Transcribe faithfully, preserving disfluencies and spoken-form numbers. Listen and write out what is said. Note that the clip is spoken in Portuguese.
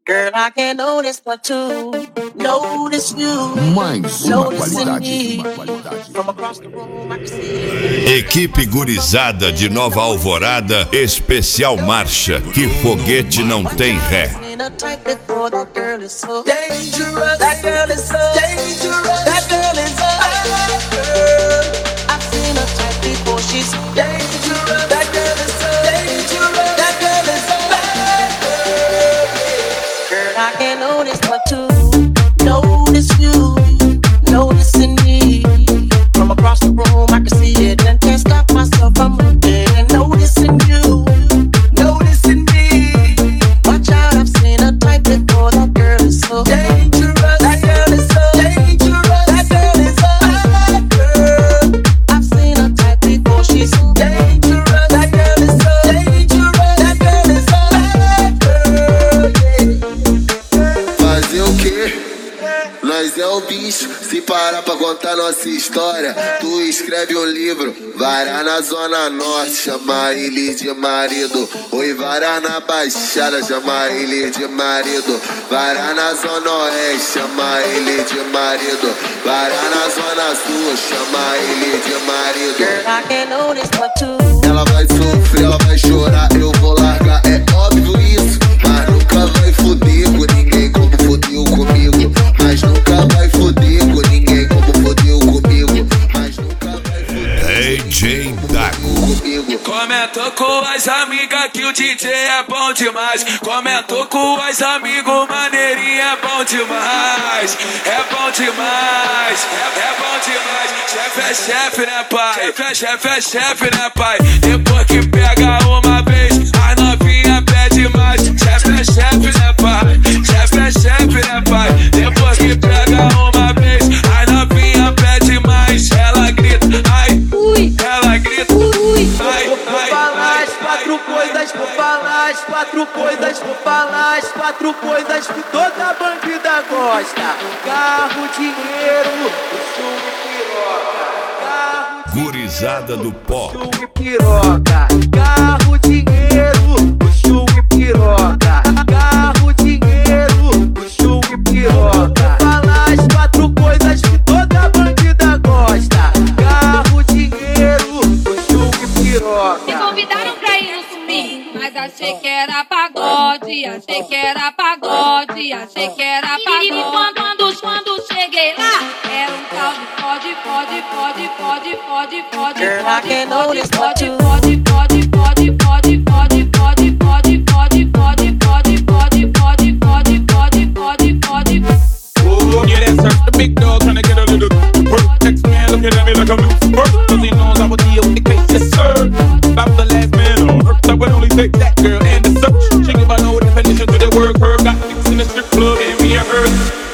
Girl, I can't notice but to notice you. Mais uma qualidade, uma qualidade. From across the room, I can see. Equipe gurizada de Nova Alvorada, especial marcha, que foguete não tem ré. That girl is so dangerous. That girl is so dangerous. That girl is so dangerous. I've seen her type before. She's so dangerous. That girl is so dangerous. That girl is so dangerous. Girl, I can't notice but to notice you, noticing me. From across the room, I can see it and can't stop myself from looking and noticing you, noticing me. Watch out, I've seen a type before. That girl is so dangerous. That girl is so dangerous. That girl is so bad girl. I've seen a type before. She's so dangerous. That girl is so dangerous. That girl is so bad girl. Yeah. Fazer o quê? Nós é o bicho, se parar pra contar nossa história. Tu escreve um livro, varar na zona norte, chama ele de marido. Oi, varar na baixada, chama ele de marido. Varar na zona oeste, chama ele de marido. Varar na zona sul, chama ele de marido. Girl, I can't notice but to. Ela vai sofrer, ela vai chorar, eu vou largar, é óbvio isso. Mas nunca vai foder com ninguém como fodeu comigo. Mas nunca vai foder com ninguém como fodeu comigo. Mas nunca vai foder D J Dago comigo. Comentou com as amigas que o D J é bom demais. Comentou com as amigos, maneirinho é bom demais. É bom demais, é, é bom demais. Chefe é chefe, né, pai? Chefe é chefe, é chefe, né, pai? Depois que pega uma vez, a novinha pede mais. Chefe é chefe, né, pai? Chefe é chefe, né, pai? Depois que pega uma vez, a novinha pede mais. Ela grita, ai, ui. Ela grita, ui. Ai, Vou falar as quatro coisas, vou falar as quatro coisas, vou falar as quatro coisas que toda bandida gosta. Carro, dinheiro, som e piroca. Carro, Gurizada do pó. som e piroca. Carro, dinheiro, som e piroca. Carro, dinheiro, som e piroca. Vou falar as quatro coisas que toda bandida gosta. Carro, dinheiro, som e piroca. Me convidaram pra ir no swing, mas achei que era pagode, achei que era pagode, achei que era pagode. E quando, quando, quando cheguei lá, era um tal de pode, pode, pode, pode, pode, pode, Girl, I can't notice but pode, you. pode, pode, pode, pode, pode, pode, pode, pode, pode, pode, pode, pode, pode, pode, pode, pode. oh, yeah, that's her, the big dog trying to get a little work. Text man looking at me like I'm loose work. Cause he knows I would deal with the case, yes sir. About the last man on earth, I would only take that girl and the search. She give a no definition to the word herb. Got dicks in the strip club and me and her.